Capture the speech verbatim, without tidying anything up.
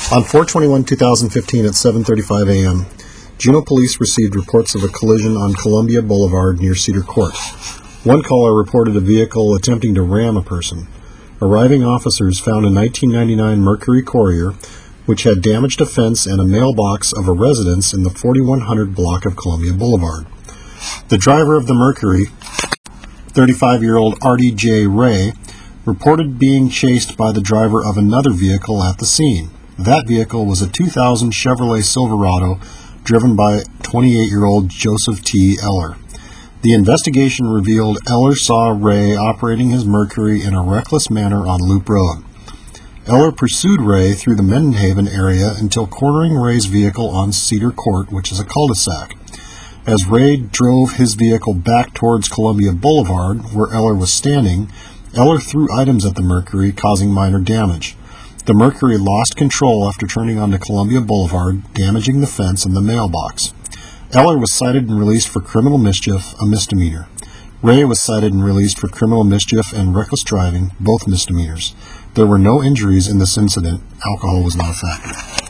On four twenty-one two thousand fifteen at seven thirty-five a m, Juneau police received reports of a collision on Columbia Boulevard near Cedar Court. One caller reported a vehicle attempting to ram a person. Arriving officers found a nineteen ninety-nine Mercury Courier, which had damaged a fence and a mailbox of a residence in the forty-one hundred block of Columbia Boulevard. The driver of the Mercury, thirty-five-year-old Artie J. Ray, reported being chased by the driver of another vehicle at the scene. That vehicle was a two thousand Chevrolet Silverado driven by twenty-eight-year-old Joseph T. Eller. The investigation revealed Eller saw Ray operating his Mercury in a reckless manner on Loop Road. Eller pursued Ray through the Mendenhaven area until cornering Ray's vehicle on Cedar Court, which is a cul-de-sac. As Ray drove his vehicle back towards Columbia Boulevard, where Eller was standing, Eller threw items at the Mercury, causing minor damage. The Mercury lost control after turning onto Columbia Boulevard, damaging the fence and the mailbox. Eller was cited and released for criminal mischief, a misdemeanor. Ray was cited and released for criminal mischief and reckless driving, both misdemeanors. There were no injuries in this incident. Alcohol was not a factor.